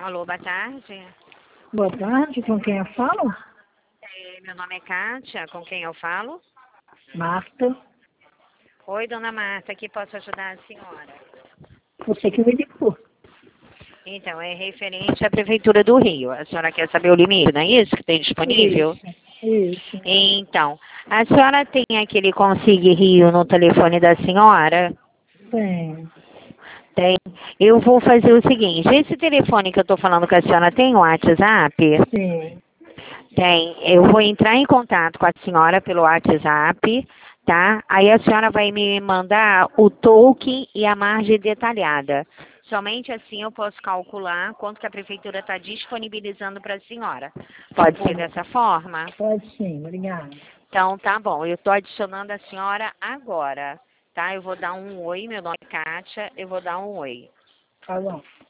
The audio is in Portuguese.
Alô, boa tarde. Boa tarde, com quem eu falo? Meu nome é Kátia, com quem eu falo? Marta. Oi, dona Marta, que posso ajudar a senhora? Você que me ligou. Então, é referente à Prefeitura do Rio. A senhora quer saber o limite, não é isso que tem disponível? Isso. Então, a senhora tem aquele Consigue Rio no telefone da senhora? Tem. Tem. Eu vou fazer o seguinte, esse telefone que eu estou falando com a senhora tem WhatsApp? Sim. Tem. Eu vou entrar em contato com a senhora pelo WhatsApp, tá? Aí a senhora vai me mandar o token e a margem detalhada. Somente assim eu posso calcular quanto que a prefeitura está disponibilizando para a senhora. Pode ser dessa forma? Pode sim, obrigada. Então, tá bom. Eu estou adicionando a senhora agora, tá? Eu vou dar um oi, meu nome é Kátia, eu vou dar um oi. Tá bom.